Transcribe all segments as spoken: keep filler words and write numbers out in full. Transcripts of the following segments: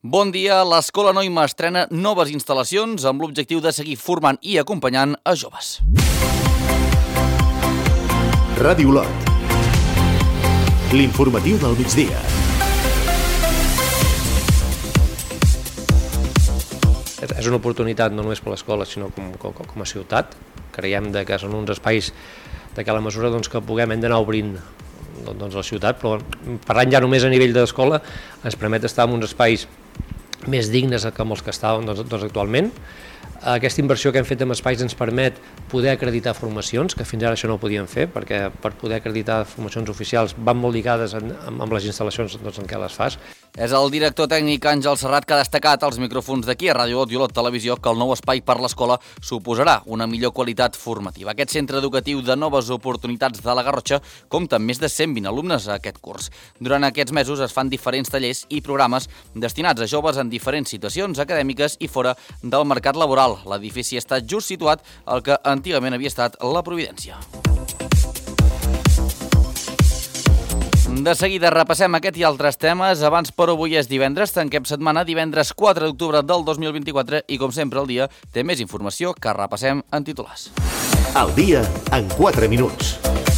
Bon dia, l'Escola Noima estrena noves instal·lacions amb l'objectiu de seguir formant i acompanyant a joves. Ràdio Olot. L'informatiu del migdia. És una oportunitat no només per l'escola, sinó com, com, com a ciutat. Creiem de que són uns espais de que a la mesura doncs, que puguem hem d'anar obrint doncs, la ciutat, però parlant ja només a nivell d'escola ens permet estar en uns espais més dignes que els que estàvem doncs, doncs, actualment. Aquesta inversió que hem fet en espais ens permet poder acreditar formacions, que fins ara això no ho podíem fer, perquè per poder acreditar formacions oficials van molt lligades en, amb les instal·lacions doncs, en què les fas. És el director tècnic Àngel Serrat que ha destacat als micròfons d'aquí a Ràdio Olot i Olot Televisió que el nou espai per l'escola suposarà una millor qualitat formativa. Aquest centre educatiu de noves oportunitats de la Garrotxa compta amb més de cent vint alumnes a aquest curs. Durant aquests mesos es fan diferents tallers i programes destinats a joves en diferents situacions acadèmiques i fora del mercat laboral. L'edifici està just situat al que antigament havia estat la Providència. De seguida repassem aquest i altres temes. Abans, però, avui és divendres, tanquem setmana, divendres quatre d'octubre del dos mil vint-i-quatre i, com sempre, el dia té més informació que repassem en titulars. El dia en quatre minuts.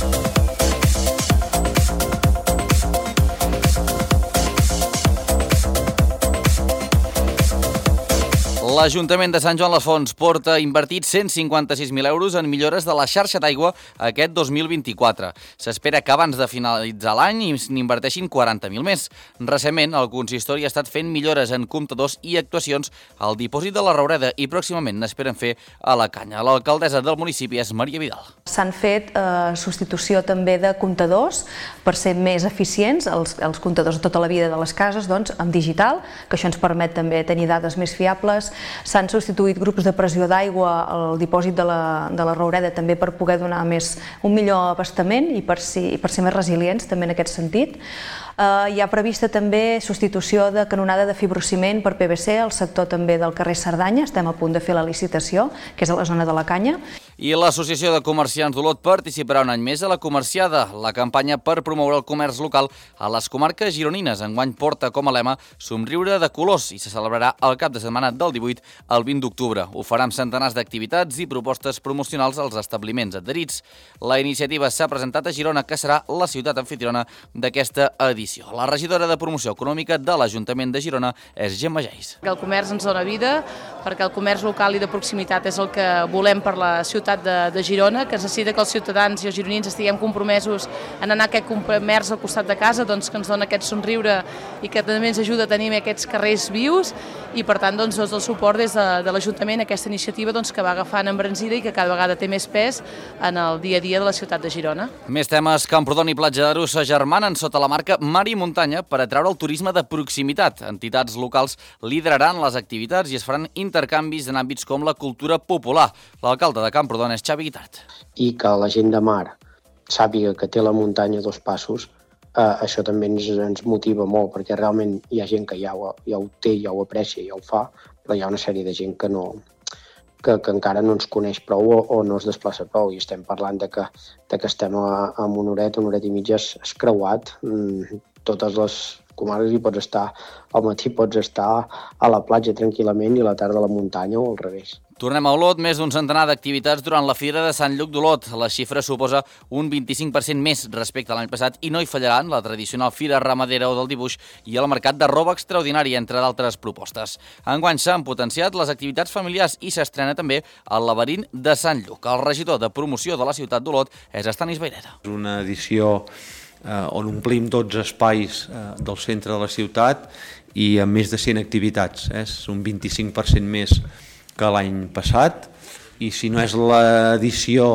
L'Ajuntament de Sant Joan les Fonts porta invertit cent cinquanta-sis mil euros en millores de la xarxa d'aigua aquest dos mil vint-i-quatre. S'espera que abans de finalitzar l'any n'inverteixin quaranta mil més. Recentment, el consistori ha estat fent millores en comptadors i actuacions al dipòsit de la Raureda i pròximament n'esperen fer a la Canya. L'alcaldessa del municipi és Maria Vidal. S'han fet eh, substitució també de comptadors per ser més eficients, els, els comptadors de tota la vida de les cases, doncs, en digital, que això ens permet també tenir dades més fiables. S'han substituït grups de pressió d'aigua al dipòsit de la, de la Raureda també per poder donar més, un millor abastament i per ser, i per ser més resilients també en aquest sentit. Uh, hi ha prevista també substitució de canonada de fibrociment per P V C al sector també del carrer Cerdanya. Estem a punt de fer la licitació, que és a la zona de la Canya. I l'Associació de Comerciants d'Olot participarà un any més a la Comerciada, la campanya per promoure el comerç local a les comarques gironines. Enguany porta com a lema Somriure de colors i se celebrarà el cap de setmana del divuit al vint d'octubre. Ho farà amb centenars d'activitats i propostes promocionals als establiments adherits. La iniciativa s'ha presentat a Girona, que serà la ciutat anfitriona d'aquesta edició. La regidora de Promoció Econòmica de l'Ajuntament de Girona és Gemma Geis. El comerç ens dona vida, perquè el comerç local i de proximitat és el que volem per la ciutat de, de Girona, que necessita que els ciutadans i els gironins estiguem compromesos en anar a aquest comerç al costat de casa, doncs, que ens dona aquest somriure i que també ens ajuda a tenir aquests carrers vius i per tant doncs, el suport des de, de l'Ajuntament a aquesta iniciativa doncs, que va agafant embranzida i que cada vegada té més pes en el dia a dia de la ciutat de Girona. Més temes. Camprodon i Platja d'Aro s'agermanen sota la marca Mar i Muntanya per atraure el turisme de proximitat. Entitats locals lideraran les activitats i es faran intercanvis en àmbits com la cultura popular. L'alcalde de Camprodon és Xavi Guitart. I que la gent de mar sàpiga que té la muntanya a dos passos, eh, això també ens, ens motiva molt, perquè realment hi ha gent que ja ho, ja ho té, ja ho aprecia, ja ho fa, però hi ha una sèrie de gent que no que, que encara no ens coneix prou o, o no es desplaça prou, i estem parlant de que, de que estem a, a una horeta, una horeta i mitja escreuat, mm, totes les comarques hi pots estar, al matí pots estar a la platja tranquil·lament i a la tarda a la muntanya o al revés. Tornem a Olot, més d'un centenar d'activitats durant la Fira de Sant Lluc d'Olot. La xifra suposa un vint-i-cinc per cent més respecte a l'any passat i no hi fallaran la tradicional Fira Ramadera o del Dibuix i el mercat de roba extraordinari, entre d'altres propostes. Enguany s'han potenciat les activitats familiars i s'estrena també el Laberint de Sant Lluc. El regidor de promoció de la ciutat d'Olot és Estanis Vaireda. És una edició eh, on omplim tots espais eh, del centre de la ciutat i amb més de cent activitats. Eh? És un vint-i-cinc per cent més que l'any passat, i si no és l'edició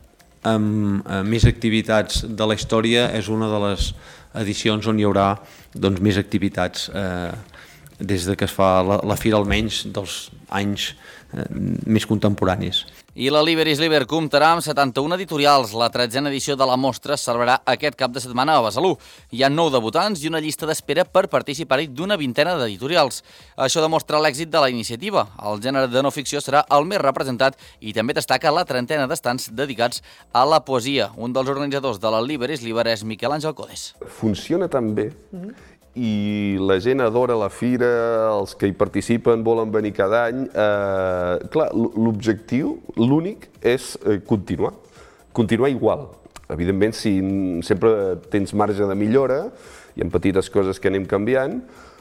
amb més activitats de la història, és una de les edicions on hi haurà doncs, més activitats eh, des de que es fa la, la fira, almenys dels anys eh, més contemporanis. I la Liber is Liber comptarà amb setanta-una editorials. La tretzena edició de la mostra es celebrarà aquest cap de setmana a Besalú. Hi ha nou debutants i una llista d'espera per participar-hi d'una vintena d'editorials. Això demostra l'èxit de la iniciativa. El gènere de no ficció serà el més representat i també destaca la trentena d'estants dedicats a la poesia. Un dels organitzadors de la Liber is Liber és Miquel Àngel Codes. Funciona tan bé i la gent adora la fira, els que hi participen volen venir cada any. Eh, clar, l'objectiu, l'únic, és continuar, continuar igual. Evidentment, si sempre tens marge de millora, hi ha petites coses que anem canviant,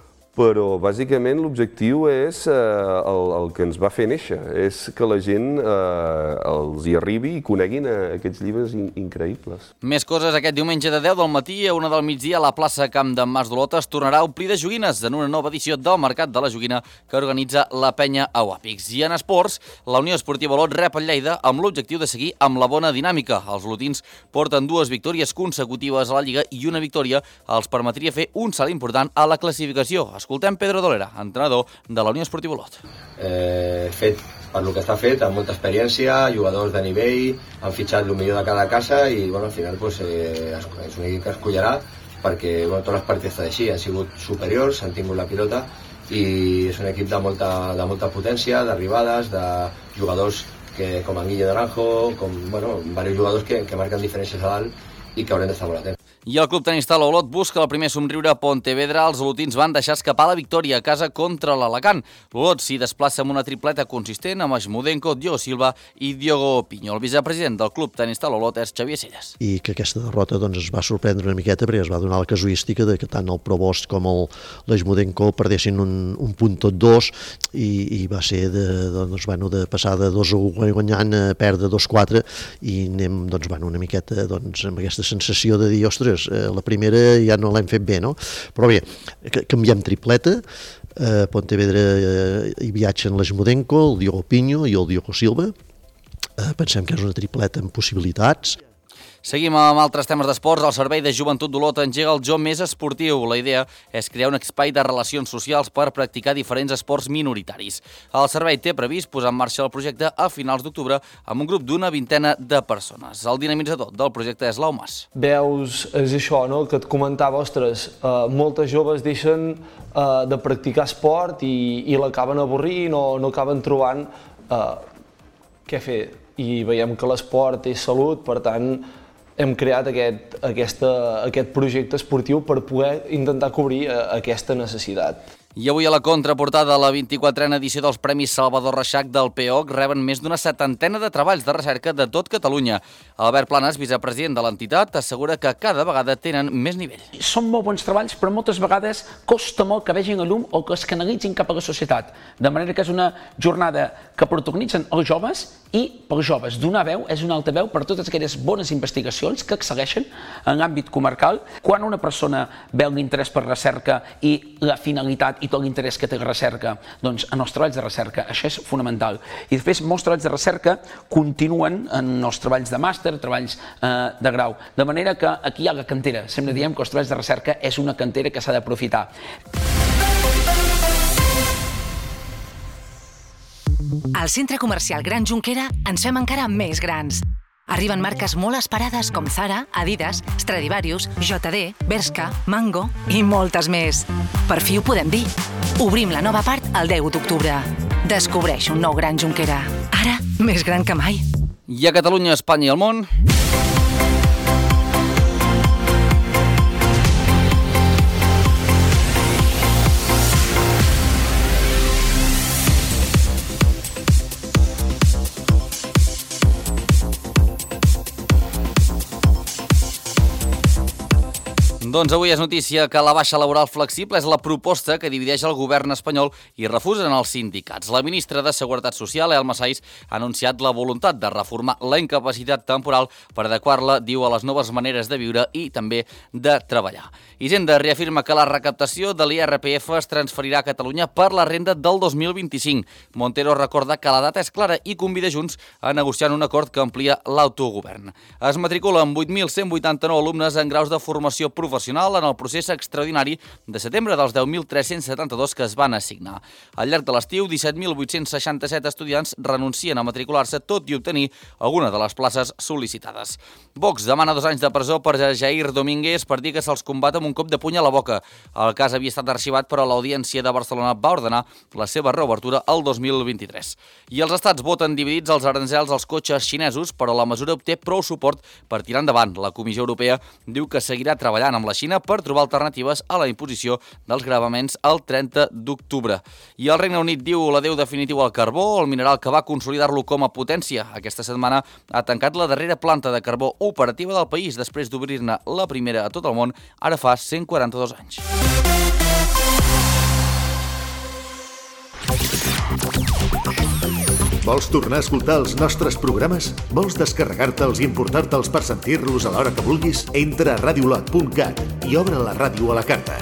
però bàsicament l'objectiu és eh, el, el que ens va fer néixer, és que la gent eh, els hi arribi i coneguin eh, aquests llibres in increïbles. Més coses, aquest diumenge de deu del matí a una del migdia a la plaça Camp d'en Mas d'Olot es tornarà a omplir de joguines en una nova edició del Mercat de la Joguina que organitza la penya Awapix. I en esports, la Unió Esportiva Olot rep el Lleida amb l'objectiu de seguir amb la bona dinàmica. Els olotins porten dues victòries consecutives a la Lliga i una victòria els permetria fer un salt important a la classificació. Escoltem Pedro Dolera, entrenador de la Unió Esportiva Olot. Eh, fet per lo que està fet, amb molta experiència, jugadors de nivell, han fitxat el millor de cada casa i bueno, al final pues, eh, és un equip que es collarà perquè bueno, tots els partits estan així, han sigut superiors, han tingut la pilota i és un equip de molta, de molta potència, d'arribades, de jugadors que, com en Guille Naranjo, com bueno, diversos jugadors que, que marquen diferències a dalt i que haurem d'estar molt atents. I el club tenista l'Olot busca el primer somriure a Pontevedra. Els olotins van deixar escapar la victòria a casa contra l'Alacant. L'Olot s'hi desplaça amb una tripleta consistent amb Smudenko, Diogo Silva i Diogo Piño. El vicepresident del club tenista l'Olot és Xavier Selles. I que aquesta derrota doncs, es va sorprendre una miqueta perquè es va donar la casuística de que tant el Provost com el l'Smudenko perdessin un, un punt tot dos i, i va ser de, doncs, bueno, de passar de dos a u guanyant a perdre dos quatre i anem doncs, bueno, una miqueta doncs, amb aquesta sensació de dir, ostres, la primera ja no l'hem fet bé, no? Però bé, canviem tripleta, eh, Pontevedra eh, hi viatgen l'Smudenko, el Diogo Piño i el Diogo Silva, eh, pensem que és una tripleta amb possibilitats. Seguim amb altres temes d'esports. El Servei de Joventut d'Olot engega el Jo Més Esportiu. La idea és crear un espai de relacions socials per practicar diferents esports minoritaris. El servei té previst posar en marxa el projecte a finals d'octubre amb un grup d'una vintena de persones. El dinamitzador del projecte és l'Au Mas. Veus, és això, no?, que et comentava, ostres, eh, moltes joves deixen eh, de practicar esport i, i l'acaben avorrint o no acaben trobant eh, què fer. I veiem que l'esport és salut, per tant, hem creat aquest, aquesta, aquest projecte esportiu per poder intentar cobrir aquesta necessitat. I avui a la contraportada de la vint-i-quatrena edició dels Premis Salvador Reixac del P O C reben més d'una setantena de treballs de recerca de tot Catalunya. Albert Planes, vicepresident de l'entitat, assegura que cada vegada tenen més nivell. Són molt bons treballs, però moltes vegades costa molt que vegin a llum o que es canalitzin cap a la societat. De manera que és una jornada que protagonitzen els joves i pels joves donar veu és una altra veu per totes aquelles bones investigacions que segueixen en l'àmbit comarcal. Quan una persona veu l'interès per recerca i la finalitat i tot l'interès que té la recerca, doncs en els treballs de recerca això és fonamental. I després molts treballs de recerca continuen en els treballs de màster, treballs eh, de grau. De manera que aquí hi ha la cantera. Sempre diem que els treballs de recerca és una cantera que s'ha d'aprofitar. Al Centre Comercial Gran Jonquera ens fem encara més grans. Arriben marques molt esperades com Zara, Adidas, Stradivarius, J D, Bershka, Mango i moltes més. Per fi ho podem dir. Obrim la nova part el deu d'octubre. Descobreix un nou Gran Jonquera. Ara, més gran que mai. I a Catalunya, Espanya i el món... Doncs avui és notícia que la baixa laboral flexible és la proposta que divideix el govern espanyol i refusen els sindicats. La ministra de Seguretat Social, Elma Saiz, ha anunciat la voluntat de reformar la incapacitat temporal per adequar-la, diu, a les noves maneres de viure i també de treballar. Hisenda reafirma que la recaptació de l'I R P F es transferirà a Catalunya per la renda del dos mil vint-i-cinc. Montero recorda que la data és clara i convida Junts a negociar un acord que amplia l'autogovern. Es matriculen vuit mil cent vuitanta-nou alumnes en graus de formació professional en el procés extraordinari de setembre dels deu mil tres-cents setanta-dos que es van assignar. Al llarg de l'estiu, disset mil vuit-cents seixanta-set estudiants renuncien a matricular-se tot i obtenir alguna de les places sol·licitades. Vox demana dos anys de presó per Jair Domínguez per dir que se'ls combat amb un cop de puny a la boca. El cas havia estat arxivat, però l'Audiència de Barcelona va ordenar la seva reobertura el dos mil vint-i-tres. I els estats voten dividits els aranzels als cotxes xinesos, però la mesura obté prou suport per tirar endavant. La Comissió Europea diu que seguirà treballant amb la la Xina per trobar alternatives a la imposició dels gravaments el trenta d'octubre. I el Regne Unit diu l'adeu definitiu al carbó, el mineral que va consolidar-lo com a potència. Aquesta setmana ha tancat la darrera planta de carbó operativa del país després d'obrir-ne la primera a tot el món, ara fa cent quaranta-dos anys. Vols tornar a escoltar els nostres programes? Vols descarregar-te'ls i importar-te'ls per sentir-los a l'hora que vulguis? Entra a radiolot punt cat i obre la ràdio a la carta.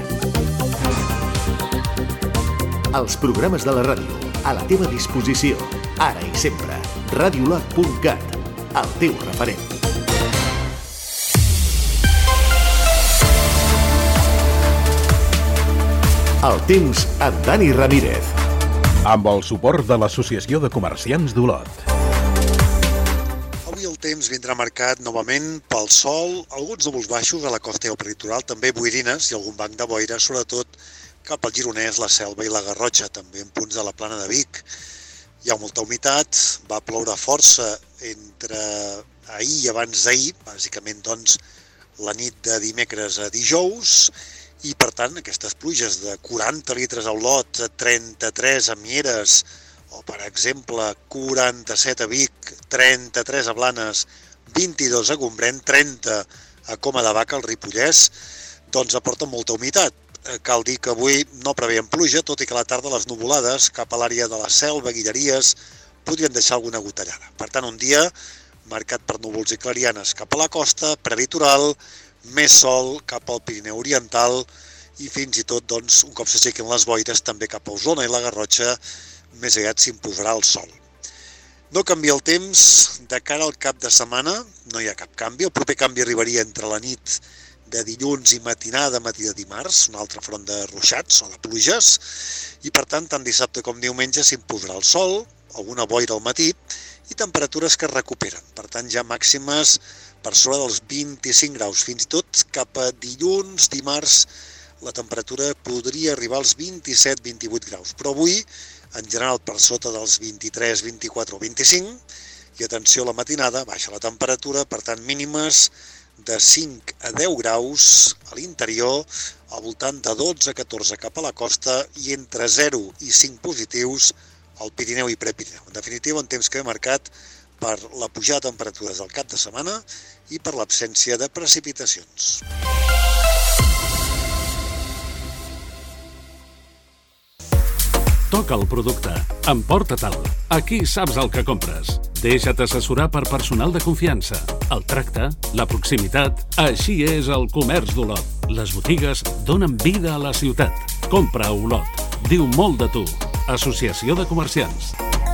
Els programes de la ràdio, a la teva disposició, ara i sempre. radiolot punt cat, el teu referent. El temps amb Dani Ramírez. Amb el suport de l'Associació de Comerciants d'Olot. Avui el temps vindrà marcat novament pel sol, alguns núvols baixos a la costa i al peritoral, també boirines i algun banc de boira, sobretot cap al Gironès, la Selva i la Garrotxa, també en punts de la plana de Vic. Hi ha molta humitat, va ploure força entre ahir i abans d'ahir, bàsicament doncs la nit de dimecres a dijous, i per tant aquestes pluges de quaranta litres a Olot, trenta-tres a Mieres, o per exemple quaranta-set a Vic, trenta-tres a Blanes, vint-i-dos a Gombrèn, trenta a Coma de Vaca, al Ripollès, doncs aporten molta humitat. Cal dir que avui no preveiem pluja, tot i que a la tarda les nuvolades cap a l'àrea de la Selva, Guilleries, podrien deixar alguna gotellada. Per tant, un dia marcat per núvols i clarianes cap a la costa, prelitoral, més sol cap al Pirineu Oriental i fins i tot, doncs, un cop s'aixequin les boires, també cap a Osona i la Garrotxa, més aviat s'imposarà el sol. No canvia el temps de cara al cap de setmana, no hi ha cap canvi. El proper canvi arribaria entre la nit de dilluns i matinada, matí de dimarts, un altre front de ruixats o de pluges, i per tant, tant dissabte com diumenge s'imposarà el sol, alguna boira al matí i temperatures que es recuperen. Per tant, ja màximes per sobre dels vint-i-cinc graus, fins i tot cap a dilluns, dimarts, la temperatura podria arribar als vint-i-set a vint-i-vuit graus, però avui, en general, per sota dels vint-i-tres, vint-i-quatre o vint-i-cinc, i atenció a la matinada, baixa la temperatura, per tant, mínimes de cinc a deu graus a l'interior, al voltant de dotze a catorze cap a la costa i entre zero i cinc positius al Pirineu i Prepirineu. En definitiva, un temps que he marcat per la pujada de temperatures del cap de setmana i per l'absència de precipitacions. Toca el producte, emporta-te'l. Aquí saps el que compres. Deixa't assessorar per personal de confiança. El tracte, la proximitat, així és el comerç d'Olot. Les botigues donen vida a la ciutat. Compra a Olot. Diu molt de tu. Associació de Comerciants.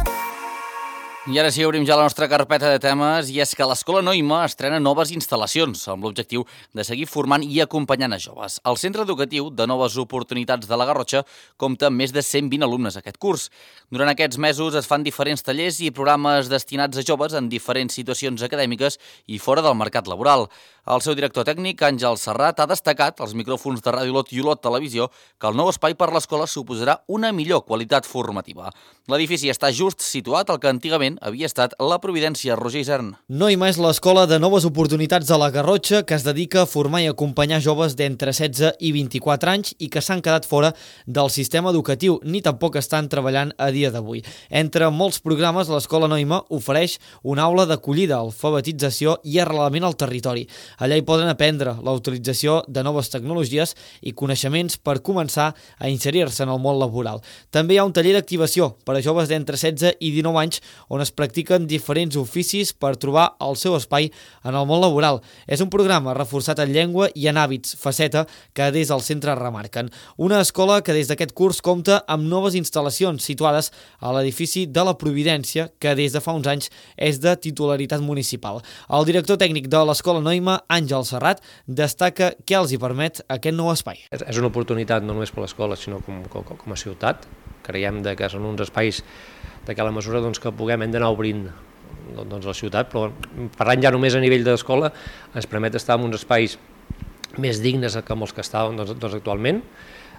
I ara sí, obrim ja la nostra carpeta de temes, i és que l'Escola Noima estrena noves instal·lacions amb l'objectiu de seguir formant i acompanyant a joves. El Centre Educatiu de Noves Oportunitats de la Garrotxa compta amb més de cent vint alumnes aquest curs. Durant aquests mesos es fan diferents tallers i programes destinats a joves en diferents situacions acadèmiques i fora del mercat laboral. El seu director tècnic, Àngel Serrat, ha destacat als micròfons de Ràdio Olot i Olot Televisió que el nou espai per l'escola suposarà una millor qualitat formativa. L'edifici està just situat al que antigament havia estat la Providència. Roger Isern. Noima és l'escola de Noves Oportunitats de la Garrotxa que es dedica a formar i acompanyar joves d'entre setze i vint-i-quatre anys i que s'han quedat fora del sistema educatiu ni tampoc estan treballant a dia d'avui. Entre molts programes, l'escola Noima ofereix una aula d'acollida, alfabetització i arrelament al territori. Allà hi poden aprendre la utilització de noves tecnologies i coneixements per començar a inserir-se en el món laboral. També hi ha un taller d'activació per a joves d'entre setze i dinou anys on es practiquen diferents oficis per trobar el seu espai en el món laboral. És un programa reforçat en llengua i en hàbits, faceta que des del centre remarquen. Una escola que des d'aquest curs compta amb noves instal·lacions situades a l'edifici de la Providència, que des de fa uns anys és de titularitat municipal. El director tècnic de l'escola Noima, Àngel Serrat, destaca què els hi permet aquest nou espai. És una oportunitat no només per l'escola, sinó com, com, com a ciutat. Creiem que són uns espais de que la mesura doncs, que puguem hem d'anar obrint doncs, la ciutat, però parlant ja només a nivell d'escola ens permet estar en uns espais més dignes que molts que estàvem doncs, doncs, actualment,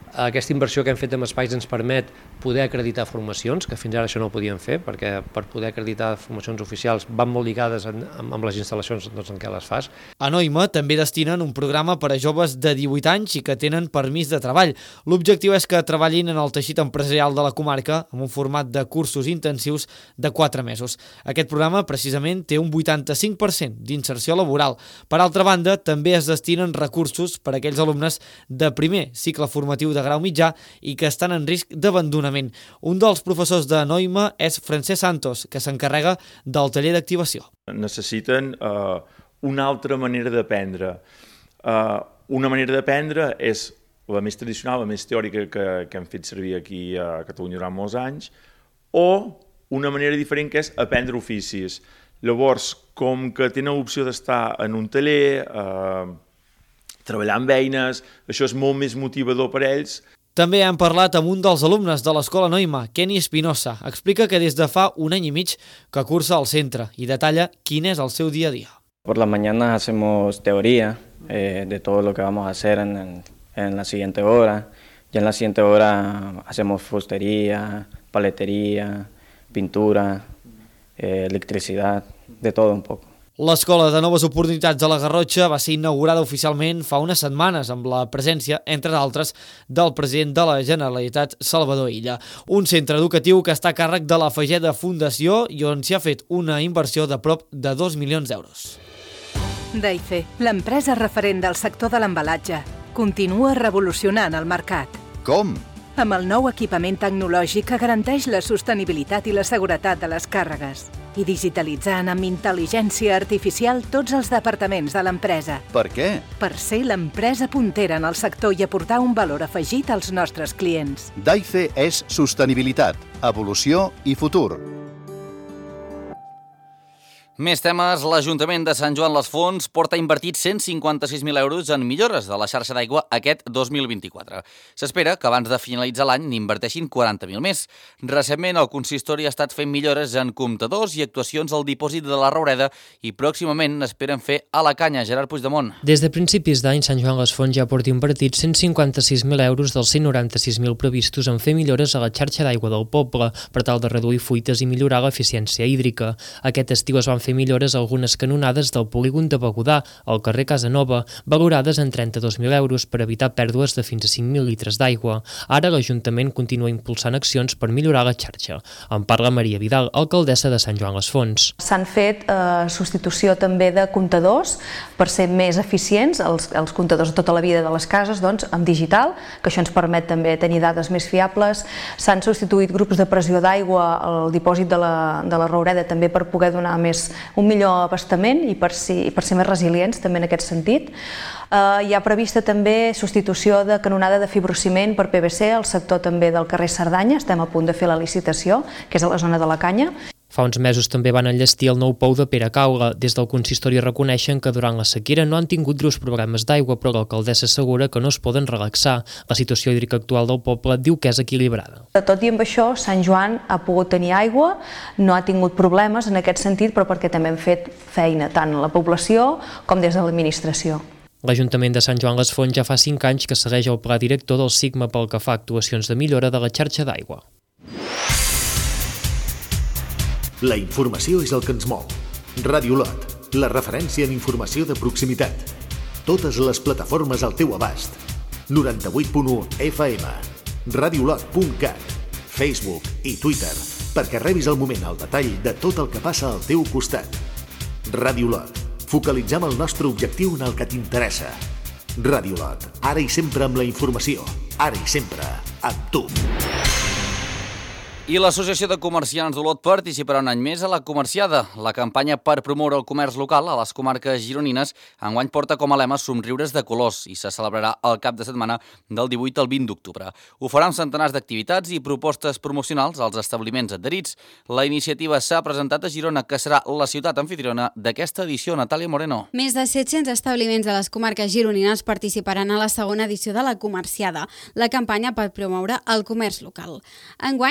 Aquesta inversió que hem fet en espais ens permet poder acreditar formacions, que fins ara això no ho podíem fer, perquè per poder acreditar formacions oficials van molt lligades en, amb les instal·lacions doncs, en què les fas. A Noima també destinen un programa per a joves de divuit anys i que tenen permís de treball. L'objectiu és que treballin en el teixit empresarial de la comarca amb un format de cursos intensius de quatre mesos. Aquest programa precisament té un vuitanta-cinc per cent d'inserció laboral. Per altra banda, també es destinen recursos per a aquells alumnes de primer cicle formatiu de grau mitjà i que estan en risc d'abandonament. Un dels professors de Noima és Francesc Santos, que s'encarrega del taller d'activació. Necessiten uh, una altra manera d'aprendre. Uh, una manera d'aprendre és la més tradicional, la més teòrica que, que hem fet servir aquí a Catalunya durant molts anys, o una manera diferent que és aprendre oficis. Llavors, com que tenen l'opció d'estar en un taller, eh, treballar amb eines, això és molt més motivador per a ells. També hem parlat amb un dels alumnes de l'Escola Noima, Kenny Espinosa. Explica que des de fa un any i mig que cursa al centre i detalla quin és el seu dia a dia. Por las mañanas hacemos teoría eh, de todo lo que vamos a hacer en, en, en la siguiente hora. Ya en la siguiente hora hacemos fustería, paletería, pintura, eh, electricidad, de todo un poco. L'Escola de Noves Oportunitats de la Garrotxa va ser inaugurada oficialment fa unes setmanes amb la presència, entre d'altres, del president de la Generalitat, Salvador Illa. Un centre educatiu que està a càrrec de la Fageda Fundació i on s'hi ha fet una inversió de prop de dos milions d'euros. Daife, l'empresa referent del sector de l'embalatge, continua revolucionant el mercat. Com? Amb el nou equipament tecnològic que garanteix la sostenibilitat i la seguretat de les càrregues i digitalitzant amb intel·ligència artificial tots els departaments de l'empresa. Per què? Per ser l'empresa puntera en el sector i aportar un valor afegit als nostres clients. Daife és sostenibilitat, evolució i futur. Més temes. L'Ajuntament de Sant Joan les Fonts porta invertit cent cinquanta-sis mil euros en millores de la xarxa d'aigua aquest dos mil vint-i-quatre. S'espera que abans de finalitzar l'any n'inverteixin quaranta mil més. Recentment el consistori ha estat fent millores en comptadors i actuacions al dipòsit de la Roureda i pròximament n'esperen fer a la Canya. Gerard Puigdemont. Des de principis d'any, Sant Joan les Fonts ja porta invertit cent cinquanta-sis mil euros dels cent noranta-sis mil previstos en fer millores a la xarxa d'aigua del poble per tal de reduir fuites i millorar l'eficiència hídrica. Aquest estiu es van fer millores a algunes canonades del polígon de Begudà, al carrer Casanova, valorades en trenta-dos mil euros per evitar pèrdues de fins a cinc mil litres d'aigua. Ara l'Ajuntament continua impulsant accions per millorar la xarxa. En parla Maria Vidal, alcaldessa de Sant Joan les Fonts. S'han fet eh, substitució també de comptadors per ser més eficients, els, els comptadors de tota la vida de les cases, doncs, amb digital, que això ens permet també tenir dades més fiables. S'han substituït grups de pressió d'aigua al dipòsit de la, de la Roureda també per poder donar més un millor abastament i per ser, per ser més resilients també en aquest sentit. Eh, hi ha prevista també substitució de canonada de fibrociment per P V C al sector també del carrer Cerdanya, estem a punt de fer la licitació, que és a la zona de la Canya. Fa uns mesos també van enllestir el nou pou de Pere Caula. Des del consistori reconeixen que durant la sequera no han tingut greus problemes d'aigua, però l'alcaldessa assegura que no es poden relaxar. La situació hídrica actual del poble diu que és equilibrada. Tot i amb això, Sant Joan ha pogut tenir aigua, no ha tingut problemes en aquest sentit, però perquè també hem fet feina tant a la població com des de l'administració. L'Ajuntament de Sant Joan les Fonts ja fa cinc anys que segueix el pla director del Sigma pel que fa a actuacions de millora de la xarxa d'aigua. La informació és el que ens mou. Ràdio Lot, la referència en informació de proximitat. Totes les plataformes al teu abast. noranta-vuit punt u F M, radiolot punt cat, Facebook i Twitter, perquè rebis al moment el detall de tot el que passa al teu costat. Ràdio Lot, focalitzem el nostre objectiu en el que t'interessa. Ràdio Lot, ara i sempre amb la informació, ara i sempre amb tu. I l'Associació de Comerciants d'Olot participarà un any més a la Comerciada. La campanya per promoure el comerç local a les comarques gironines enguany porta com a lema Somriures de colors i se celebrarà el cap de setmana del divuit al vint d'octubre. Ho farà amb centenars d'activitats i propostes promocionals als establiments adherits. La iniciativa s'ha presentat a Girona, que serà la ciutat anfitriona d'aquesta edició. Natàlia Moreno. Més de set-cents establiments de les comarques gironines participaran a la segona edició de la Comerciada, la campanya per promoure el comerç local. Enguany hi torna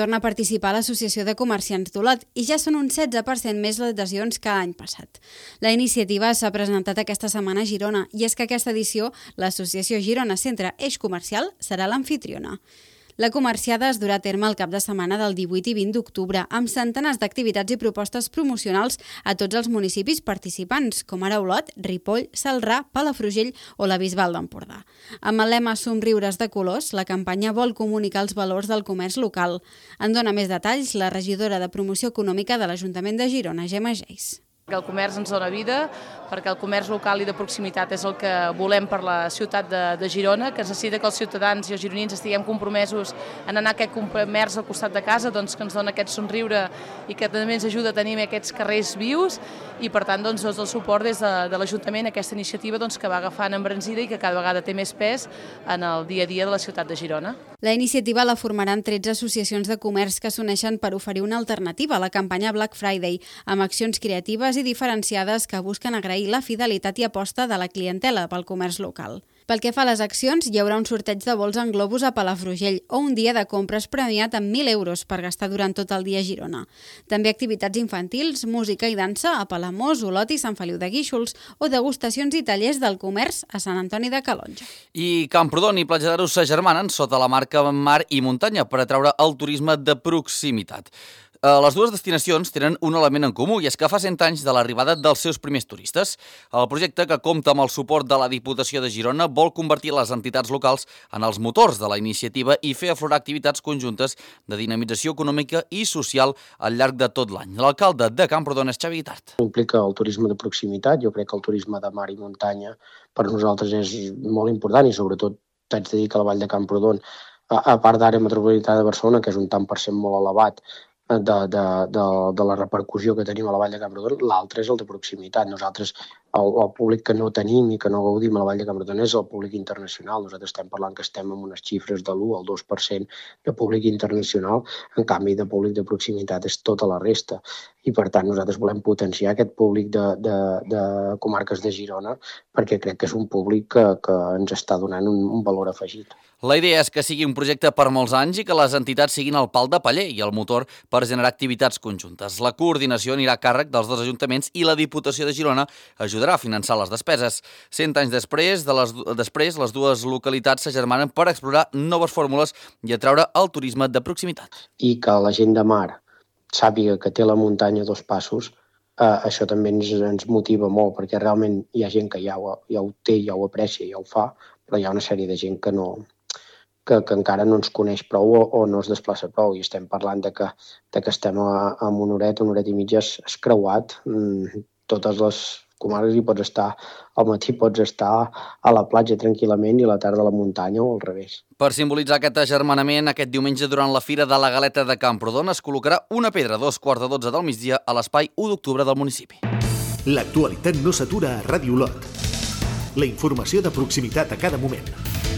torna a participar a l'Associació de Comerciants d'Olot i ja són un setze per cent més les adhesions que l'any passat. La iniciativa s'ha presentat aquesta setmana a Girona i és que aquesta edició l'Associació Girona Centre Eix Comercial serà l'amfitriona. La comerciada es durà a terme el cap de setmana del divuit i vint d'octubre, amb centenars d'activitats i propostes promocionals a tots els municipis participants, com ara Olot, Ripoll, Celrà, Palafrugell o la Bisbal d'Empordà. Amb el lema Somriures de colors, la campanya vol comunicar els valors del comerç local. En dona més detalls la regidora de Promoció Econòmica de l'Ajuntament de Girona, Gemma Geis. El comerç ens dona vida, perquè el comerç local i de proximitat és el que volem per la ciutat de, de Girona, que es necessita que els ciutadans i els gironins estiguem compromesos en anar a aquest comerç al costat de casa, doncs, que ens dona aquest somriure i que també ens ajuda a tenir aquests carrers vius i per tant doncs, el suport des de, de l'Ajuntament a aquesta iniciativa doncs, que va agafant embranzida i que cada vegada té més pes en el dia a dia de la ciutat de Girona. La iniciativa la formaran tretze associacions de comerç que s'uneixen per oferir una alternativa a la campanya Black Friday, amb accions creatives i diferenciades que busquen agrair la fidelitat i aposta de la clientela pel comerç local. Pel que fa a les accions, hi haurà un sorteig de vols en globus a Palafrugell o un dia de compres premiat amb mil euros per gastar durant tot el dia a Girona. També activitats infantils, música i dansa a Palamós, Olot i Sant Feliu de Guíxols o degustacions i tallers del comerç a Sant Antoni de Calonge. I Camprodon i Platja d'Aro s'agermanen sota la marca Mar i Muntanya per atraure el turisme de proximitat. Les dues destinacions tenen un element en comú i és que fa cent anys de l'arribada dels seus primers turistes. El projecte, que compta amb el suport de la Diputació de Girona, vol convertir les entitats locals en els motors de la iniciativa i fer aflorar activitats conjuntes de dinamització econòmica i social al llarg de tot l'any. L'alcalde de Camprodon és Xavi Guitart. Implica el turisme de proximitat. Jo crec que el turisme de mar i muntanya per nosaltres és molt important i sobretot t'haig de dir que la Vall de Camprodon, a part d'àrea metropolitana de Barcelona, que és un tant per cent molt elevat, De, de, de, de la repercussió que tenim a la Vall de Camprodon, l'altre és el de proximitat. Nosaltres, el, el públic que no tenim i que no gaudim a la Vall de Camprodon és el públic internacional. Nosaltres estem parlant que estem amb unes xifres de l'u al dos per cent de públic internacional, en canvi de públic de proximitat és tota la resta. I per tant nosaltres volem potenciar aquest públic de, de, de comarques de Girona perquè crec que és un públic que, que ens està donant un, un valor afegit. La idea és que sigui un projecte per molts anys i que les entitats siguin el pal de paller i el motor per generar activitats conjuntes. La coordinació anirà a càrrec dels dos ajuntaments i la Diputació de Girona ajudarà a finançar les despeses. Cent anys després, de les, després les dues localitats s'agermanen per explorar noves fórmules i atraure el turisme de proximitat. I que la gent de mar sàpiga que té la muntanya a dos passos, eh, això també ens, ens motiva molt, perquè realment hi ha gent que ja ho, ja ho té, ja ho aprecia, ja ho fa, però hi ha una sèrie de gent que no... Que, que encara no ens coneix prou o, o no es desplaça prou i estem parlant de que, de que estem a, a una horeta, una horeta i mitja escreuat. Mm, totes les comarques hi pots estar, al matí pots estar a la platja tranquil·lament i a la tarda a la muntanya o al revés. Per simbolitzar aquest agermanament, aquest diumenge durant la Fira de la Galeta de Camprodon es col·locarà una pedra a dos quarts de dotze del migdia a l'espai u d'octubre del municipi. L'actualitat no s'atura a Ràdio Olot. La informació de proximitat a cada moment.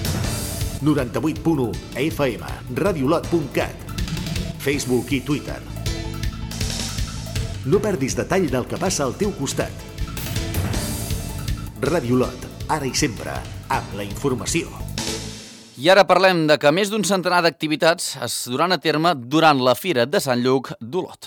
noranta-vuit punt u F M, radiolot punt cat, Facebook i Twitter. No perdis detall del que passa al teu costat. Ràdio Olot, ara i sempre, amb la informació. I ara parlem de que més d'un centenar d'activitats es duran a terme durant la Fira de Sant Lluc d'Olot.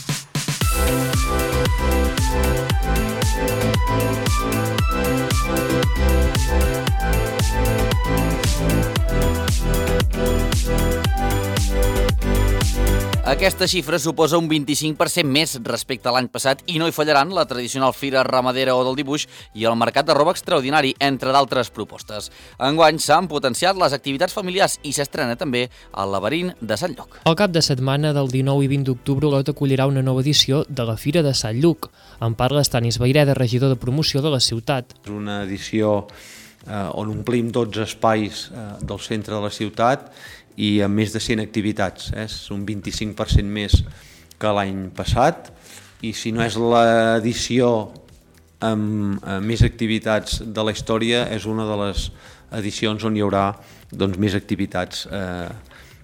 Aquesta xifra suposa un vint-i-cinc per cent més respecte a l'any passat i no hi fallaran la tradicional fira ramadera o del dibuix i el mercat de roba extraordinari, entre d'altres propostes. Enguany s'han potenciat les activitats familiars i s'estrena també el laberint de Sant Lluc. El cap de setmana del dinou i vint d'octubre Olot acollirà una nova edició de la Fira de Sant Lluc. En parla Estanis Vaireda, regidor de promoció de la ciutat. És una edició eh, on omplim tots els espais eh, del centre de la ciutat i amb més de cent activitats. Eh? És un vint-i-cinc per cent més que l'any passat i si no és l'edició amb eh, més activitats de la història és una de les edicions on hi haurà doncs, més activitats eh,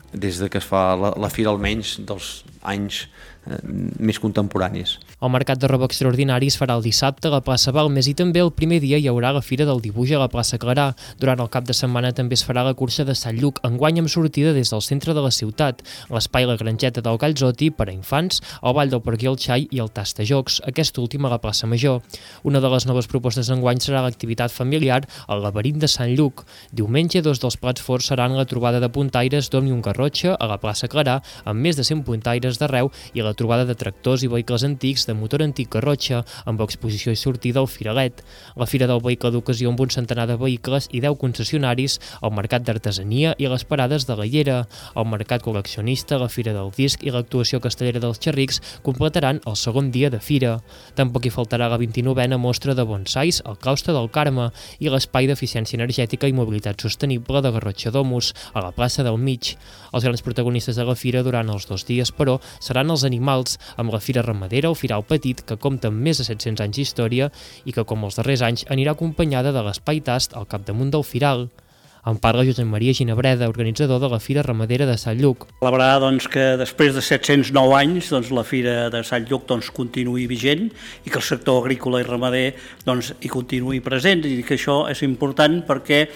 des de que es fa la, la fira, almenys dels anys eh, més contemporanis. El mercat de roba extraordinari es farà el dissabte a la plaça Balmes i també el primer dia hi haurà la Fira del Dibuix a la plaça Clarà. Durant el cap de setmana també es farà la cursa de Sant Lluc, enguany amb sortida des del centre de la ciutat, l'espai La Grangeta del Gall Zoti per a infants, el Ball del Porc i el Xai i el Tastajocs, aquest últim a la plaça Major. Una de les noves propostes d'enguany serà l'activitat familiar al Laberint de Sant Lluc. Diumenge, dos dels plats forts seran la trobada de puntaires d'Òmnium Garrotxa a la plaça Clarà, amb més de cent puntaires d'arreu, i la trobada de tractors i vehicles antics de motor antic Garrotxa, amb exposició i sortida al Firalet. La Fira del Vehicle d'Ocasió amb un centenar de vehicles i deu concessionaris, el Mercat d'Artesania i les parades de la Llera, el Mercat Col·leccionista, la Fira del Disc i l'actuació castellera dels Xerrics completaran el segon dia de fira. Tampoc hi faltarà la vint-i-novena mostra de bonsais al Claustre del Carme i l'espai d'eficiència energètica i mobilitat sostenible de Garrotxa Domus, a la plaça del Mig. Els grans protagonistes de la fira durant els dos dies, però, seran els animals, amb la Fira Ramadera o Firal Petit, que compta amb més de set-cents anys d'història i que, com els darrers anys, anirà acompanyada de l'Espai Tast al capdamunt del Firal. En parla Josep Maria Ginabreda, organitzador de la Fira Ramadera de Sant Lluc. Celebrar doncs, que després de set-cents nou anys doncs, la Fira de Sant Lluc doncs, continuï vigent i que el sector agrícola i ramader doncs, hi continuï present, i que això és important perquè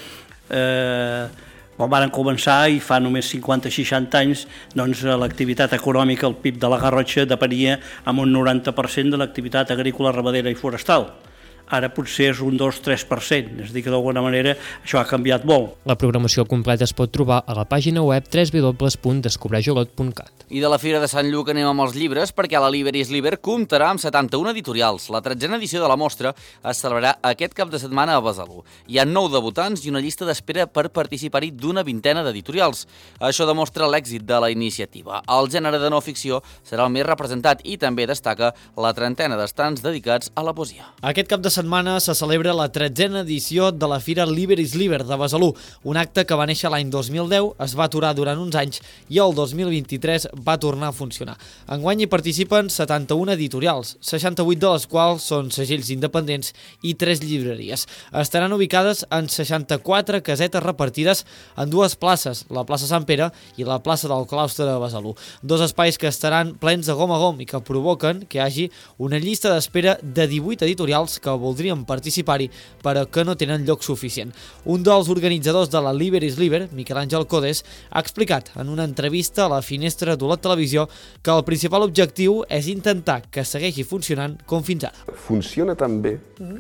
eh, quan van començar, i fa només cinquanta o seixanta anys, doncs, l'activitat econòmica, el P I B de la Garrotxa, depenia amb un noranta per cent de l'activitat agrícola, ramadera i forestal. Ara potser és un dos tres per cent, és a dir que d'alguna manera això ha canviat molt. La programació completa es pot trobar a la pàgina web w w w punt descobreix olot punt cat. I de la Fira de Sant Lluc anem amb els llibres, perquè la Liber is Liber comptarà amb setanta-una editorials. La tretzena edició de la mostra es celebrarà aquest cap de setmana a Besalú. Hi ha nou debutants i una llista d'espera per participar-hi d'una vintena d'editorials. Això demostra l'èxit de la iniciativa. El gènere de no ficció serà el més representat i també destaca la trentena d'estants dedicats a la poesia. Aquest cap de setmana se celebra la tretzena edició de la Fira Liber is Liber de Besalú, un acte que va néixer l'any dos mil deu, es va aturar durant uns anys i el dos mil vint-i-tres va tornar a funcionar. Enguany hi participen setanta-una editorials, seixanta-vuit de les quals són segells independents i tres llibreries. Estaran ubicades en seixanta-quatre casetes repartides en dues places, la plaça Sant Pere i la plaça del Claustre de Besalú. Dos espais que estaran plens de gom a gom i que provoquen que hi hagi una llista d'espera de divuit editorials que voldrien participar-hi però que no tenen lloc suficient. Un dels organitzadors de la Liber is Liber, Miquel Àngel Codes, ha explicat en una entrevista a la Finestra d'Olot Televisió que el principal objectiu és intentar que segueixi funcionant com fins ara. Funciona tan bé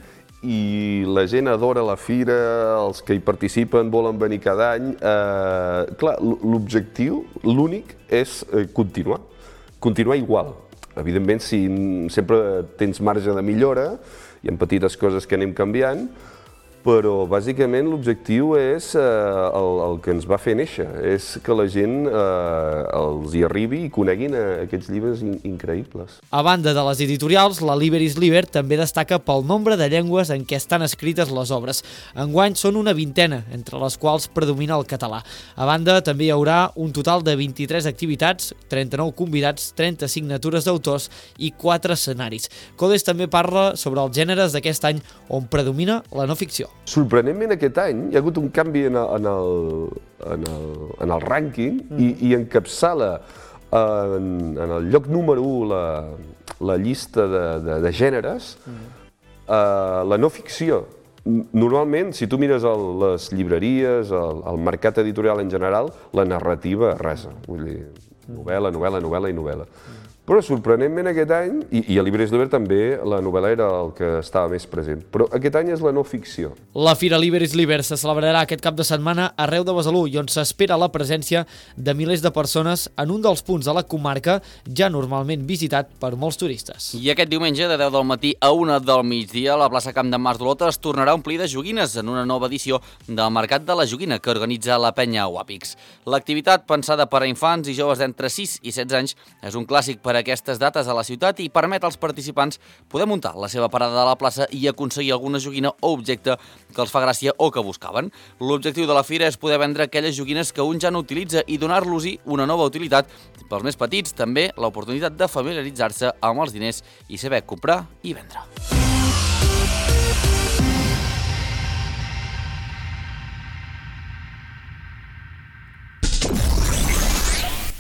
i la gent adora la fira, els que hi participen volen venir cada any. Eh, clar, l'objectiu, l'únic, és continuar, continuar igual. Evidentment, si sempre tens marge de millora, hi ha petites coses que anem canviant, però bàsicament l'objectiu és eh, el, el que ens va fer néixer, és que la gent eh, els hi arribi i coneguin eh, aquests llibres in increïbles. A banda de les editorials, la Liber is Liber també destaca pel nombre de llengües en què estan escrites les obres. Enguany són una vintena, entre les quals predomina el català. A banda, també hi haurà un total de vint-i-tres activitats, trenta-nou convidats, trenta signatures d'autors i quatre escenaris. Codes també parla sobre els gèneres d'aquest any on predomina la no ficció. Sorprenentment aquest any hi ha hagut un canvi en el, en el, en el, en el rànquing mm. i, i encapçala en, en el lloc número u la, la llista de, de, de gèneres mm. uh, la no ficció. Normalment, si tu mires el, les llibreries, el, el mercat editorial en general, la narrativa resa. Vull dir, novel·la, novel·la, novel·la i novel·la. Però sorprenentment aquest any, i, i a Liber is Liber també, la novel·la era el que estava més present, però aquest any és la no ficció. La Fira Liber is Liber se celebrarà aquest cap de setmana arreu de Besalú i on s'espera la presència de milers de persones en un dels punts de la comarca ja normalment visitat per molts turistes. I aquest diumenge, de deu del matí a una del migdia, la plaça Camp de Mars d'Olot es tornarà a omplir de joguines en una nova edició del Mercat de la Joguina que organitza la penya Wapix. L'activitat, pensada per a infants i joves d'entre sis i setze anys, és un clàssic per a aquestes dates a la ciutat i permet als participants poder muntar la seva parada de la plaça i aconseguir alguna joguina o objecte que els fa gràcia o que buscaven. L'objectiu de la fira és poder vendre aquelles joguines que un ja no utilitza i donar-los-hi una nova utilitat. Pels més petits, també l'oportunitat de familiaritzar-se amb els diners i saber comprar i vendre.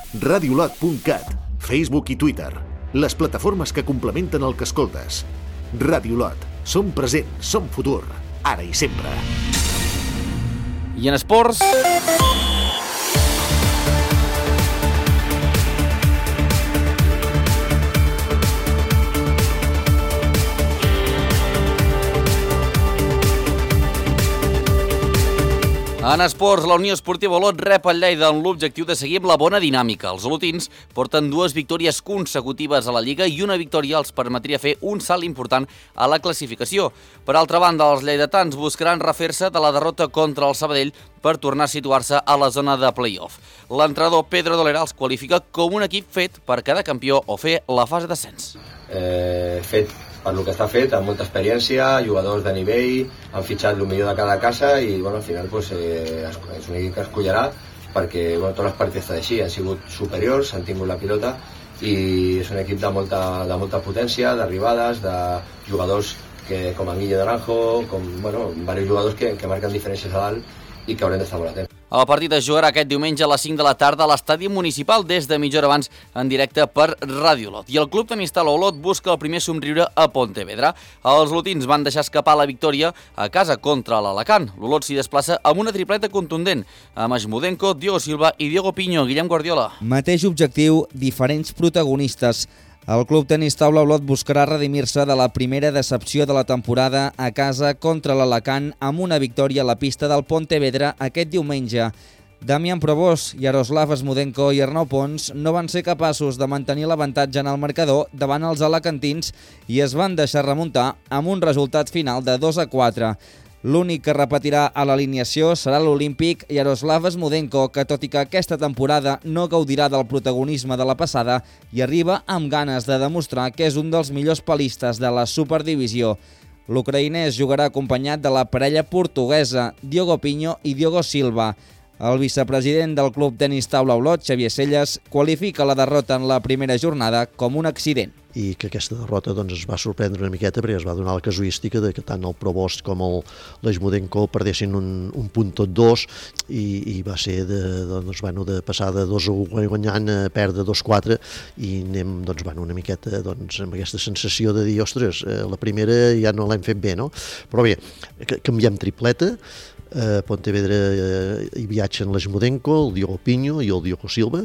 radiolot punt cat, Facebook i Twitter, les plataformes que complementen el que escoltes. Radiolot, som present, som futur, ara i sempre. I en esports... En esports, la Unió Esportiva Olot rep el Lleida amb l'objectiu de seguir amb la bona dinàmica. Els olotins porten dues victòries consecutives a la Lliga i una victòria els permetria fer un salt important a la classificació. Per altra banda, els lleidatans buscaran refer-se de la derrota contra el Sabadell per tornar a situar-se a la zona de play-off. L'entrenador Pedro Dolera els qualifica com un equip fet per quedar campió o fer la fase d'ascens. Eh, fet per lo que està fet, amb molta experiència, jugadors de nivell, han fitxat el millor de cada casa i bueno, al final pues, eh, és un equip que es collarà perquè bueno, tots els partits estan així, han sigut superiors, han tingut la pilota i és un equip de molta, de molta potència, d'arribades, de jugadors que, com en Guille Naranjo, com bueno, diversos jugadors que, que marquen diferències a dalt i que haurem d'estar molt atents. El partit es jugarà aquest diumenge a les cinc de la tarda a l'estadi municipal des de mitja hora abans en directe per Ràdio Olot. I el club tenista Olot busca el primer somriure a Pontevedra. Els olotins van deixar escapar la victòria a casa contra l'Alacant. L'Olot s'hi desplaça amb una tripleta contundent amb Smudenko, Diogo Silva i Diego Piño. Guillem Guardiola. Mateix objectiu, diferents protagonistes. El club tenis taula Olot buscarà redimir-se de la primera decepció de la temporada a casa contra l'Alacant amb una victòria a la pista del Pontevedra aquest diumenge. Damian Provost, Yaroslav Smudenko i Arnau Pons no van ser capaços de mantenir l'avantatge en el marcador davant els alacantins i es van deixar remuntar amb un resultat final de dos a quatre. L'únic que repetirà a l'alineació serà l'olímpic Yaroslav Smudenko, que tot i que aquesta temporada no gaudirà del protagonisme de la passada i arriba amb ganes de demostrar que és un dels millors palistes de la Superdivisió. L'ucraïnès jugarà acompanyat de la parella portuguesa Diogo Piño i Diogo Silva. El vicepresident del club tenis taula Olot, Xavier Selles, qualifica la derrota en la primera jornada com un accident. I que aquesta derrota doncs, es va sorprendre una miqueta perquè es va donar la casuística de que tant el Provost com el l'Smudenko perdessin un, un punt tot dos i, i va ser de, doncs, bueno, de passar de dos a u guanyant a perdre dos quatre i anem doncs, bueno, una miqueta doncs, amb aquesta sensació de dir, ostres, la primera ja no l'hem fet bé, no? Però bé, canviem tripleta, a Pontevedra hi viatgen l'Smudenko, el Diogo Piño i el Diogo Silva.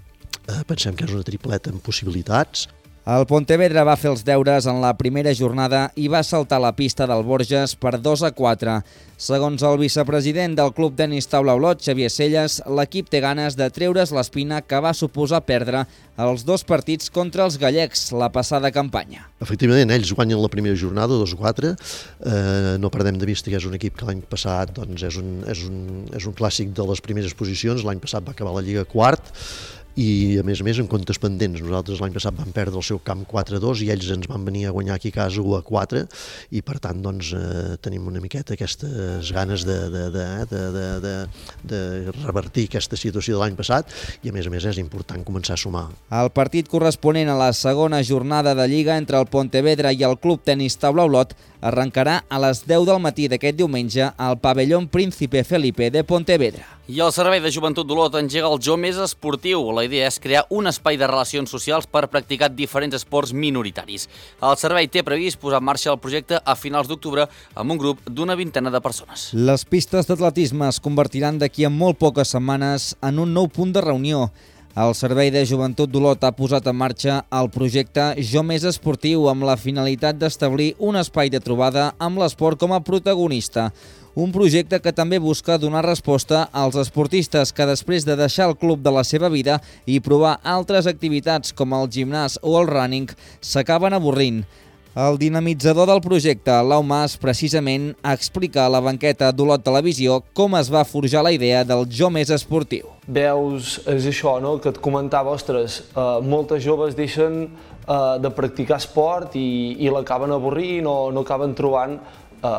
Pensem que és una tripleta amb possibilitats. El Pontevedra va fer els deures en la primera jornada i va saltar la pista del Borges per dos a quatre. Segons el vicepresident del club tenis taula Olot, Xavier Selles, l'equip té ganes de treure's l'espina que va suposar perdre els dos partits contra els gallecs la passada campanya. Efectivament, ells guanyen la primera jornada, dos a quatre. Eh, no perdem de vista que és un equip que l'any passat doncs, és, un, és, un, és un clàssic de les primeres posicions. L'any passat va acabar la Lliga quart. I a més a més en comptes pendents, nosaltres l'any passat vam perdre el seu camp quatre a dos i ells ens van venir a guanyar aquí a casa u a quatre i per tant doncs eh, tenim una miqueta aquestes ganes de, de, de, de, de, de, de revertir aquesta situació de l'any passat i a més a més és important començar a sumar. El partit corresponent a la segona jornada de Lliga entre el Pontevedra i el club tenis taula Olot arrencarà a les deu del matí d'aquest diumenge al pavellón Príncipe Felipe de Pontevedra. I el Servei de Joventut d'Olot engega el Jo Més Esportiu. La idea és crear un espai de relacions socials per practicar diferents esports minoritaris. El servei té previst posar en marxa el projecte a finals d'octubre amb un grup d'una vintena de persones. Les pistes d'atletisme es convertiran d'aquí a molt poques setmanes en un nou punt de reunió. El Servei de Joventut d'Olot ha posat en marxa el projecte Jo Més Esportiu amb la finalitat d'establir un espai de trobada amb l'esport com a protagonista. Un projecte que també busca donar resposta als esportistes que després de deixar el club de la seva vida i provar altres activitats com el gimnàs o el running s'acaben avorrint. El dinamitzador del projecte, Lau Mas, precisament explica a la banqueta d'Olot Televisió com es va forjar la idea del Jo Més Esportiu. Veus, és això, no?, que et comentava, ostres, eh, moltes joves deixen eh, de practicar esport i, i l'acaben avorrint o no acaben trobant eh,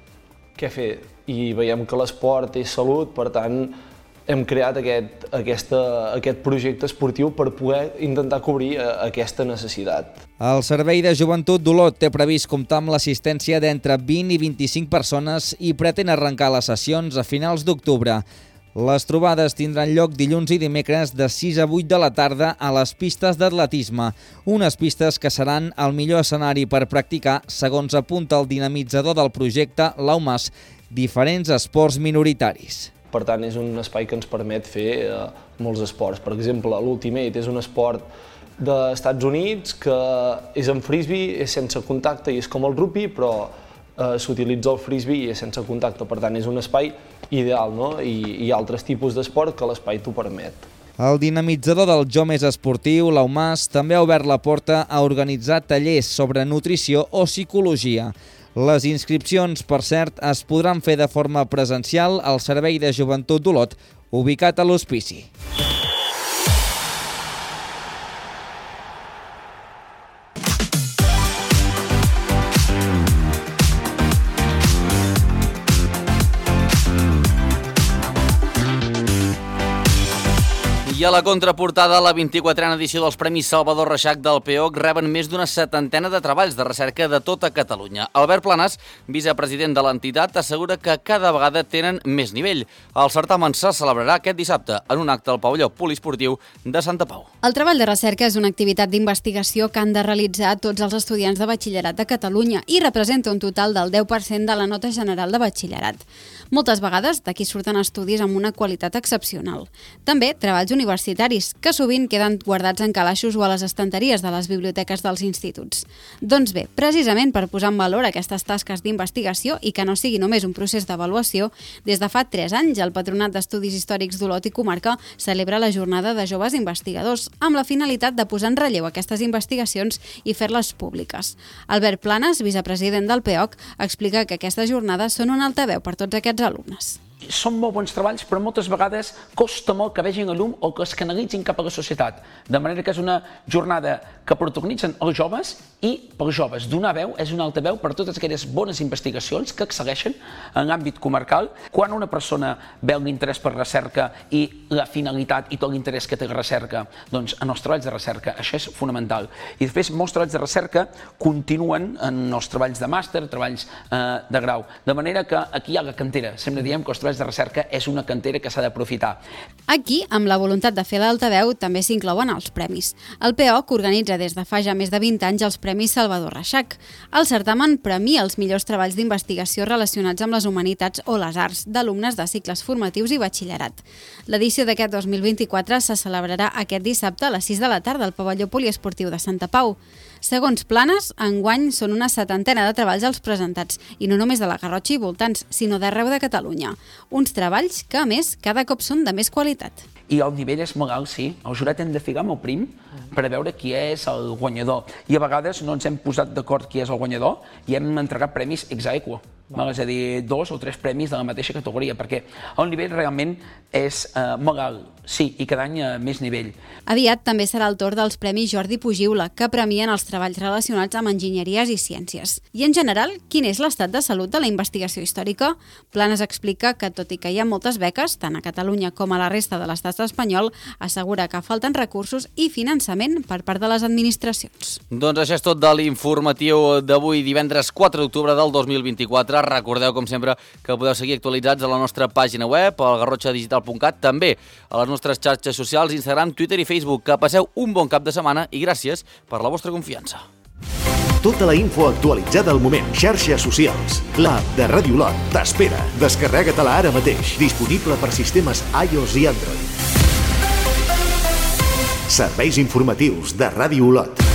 què fer. I veiem que l'esport és salut, per tant, hem creat aquest, aquesta, aquest projecte esportiu per poder intentar cobrir aquesta necessitat. El Servei de Joventut d'Olot té previst comptar amb l'assistència d'entre vint i vint-i-cinc persones i pretén arrencar les sessions a finals d'octubre. Les trobades tindran lloc dilluns i dimecres de sis a vuit de la tarda a les pistes d'atletisme, unes pistes que seran el millor escenari per practicar, segons apunta el dinamitzador del projecte, l'Aumas, diferents esports minoritaris. Per tant, és un espai que ens permet fer eh, molts esports. Per exemple, l'Ultimate és un esport dels Estats Units que és en frisbee, és sense contacte i és com el rugby, però eh, s'utilitza el frisbee i és sense contacte. Per tant, és un espai ideal, no? I hi ha altres tipus d'esport que l'espai t'ho permet. El dinamitzador del Jo Més Esportiu, l'Aumas, també ha obert la porta a organitzar tallers sobre nutrició o psicologia. Les inscripcions, per cert, es podran fer de forma presencial al Servei de Joventut d'Olot, ubicat a l'Hospici. I a la contraportada, la vint-i-quatrena edició dels Premis Salvador Reixac del P O C reben més d'una setantena de treballs de recerca de tota Catalunya. Albert Planas, vicepresident de l'entitat, assegura que cada vegada tenen més nivell. El certamen se celebrarà aquest dissabte en un acte al pavelló poliesportiu de Santa Pau. El treball de recerca és una activitat d'investigació que han de realitzar tots els estudiants de batxillerat de Catalunya i representa un total del deu per cent de la nota general de batxillerat. Moltes vegades d'aquí surten estudis amb una qualitat excepcional. També treballs universitaris, que sovint queden guardats en calaixos o a les estanteries de les biblioteques dels instituts. Doncs bé, precisament per posar en valor aquestes tasques d'investigació i que no sigui només un procés d'avaluació, des de fa tres anys el Patronat d'Estudis Històrics d'Olot i Comarca celebra la jornada de joves investigadors amb la finalitat de posar en relleu aquestes investigacions i fer-les públiques. Albert Planas, vicepresident del P O C, explica que aquestes jornades són un altaveu per tots aquests alumnes. Són molt bons treballs, però moltes vegades costa molt que vegin a llum o que es canalitzin cap a la societat. De manera que és una jornada que protagonitzen els joves i pels joves. Donar veu és una altaveu per totes aquelles bones investigacions que excel·leixen en l'àmbit comarcal. Quan una persona veu l'interès per recerca i la finalitat i tot l'interès que té la recerca, doncs en els treballs de recerca això és fonamental. I després molts treballs de recerca continuen en els treballs de màster, treballs eh, de grau. De manera que aquí hi ha la cantera. Sempre diem que els treballs de recerca és una cantera que s'ha d'aprofitar. Aquí, amb la voluntat de fer l'altaveu, també s'inclouen els premis. El P O C organitza des de fa ja més de vint anys els Premis Salvador Reixac. El certamen premia els millors treballs d'investigació relacionats amb les humanitats o les arts d'alumnes de cicles formatius i batxillerat. L'edició d'aquest dos mil vint-i-quatre se celebrarà aquest dissabte a les sis de la tarda al pavelló poliesportiu de Santa Pau. Segons Planas, enguany són una setantena de treballs els presentats, i no només de la Garrotxa i voltants, sinó d'arreu de Catalunya. Uns treballs que, a més, cada cop són de més qualitat. I el nivell és molt alt, sí. El jurat hem de ficar amb el prim per a veure qui és el guanyador. I a vegades no ens hem posat d'acord qui és el guanyador i hem entregat premis ex aequo. És a dir, dos o tres premis de la mateixa categoria, perquè el nivell realment és eh, molt alt, sí, i cada any eh, més nivell. Aviat també serà el torn dels Premis Jordi Pugiula, que premien els treballs relacionats amb enginyeries i ciències. I en general, quin és l'estat de salut de la investigació històrica? Planas explica que, tot i que hi ha moltes beques, tant a Catalunya com a la resta de l'estat espanyol, assegura que falten recursos i finançament per part de les administracions. Doncs això és tot de l'informatiu d'avui, divendres quatre d'octubre del dos mil vint-i-quatre. Recordeu, com sempre, que podeu seguir actualitzats a la nostra pàgina web, al garrotxa digital punt cat, també a les nostres xarxes socials, Instagram, Twitter i Facebook. Que passeu un bon cap de setmana i gràcies per la vostra confiança. Tota la info actualitzada al moment. Xarxes socials. L'app de Ràdio Olot t'espera. Descarrega-te-la ara mateix. Disponible per sistemes iOS i Android. Serveis informatius de Ràdio Olot.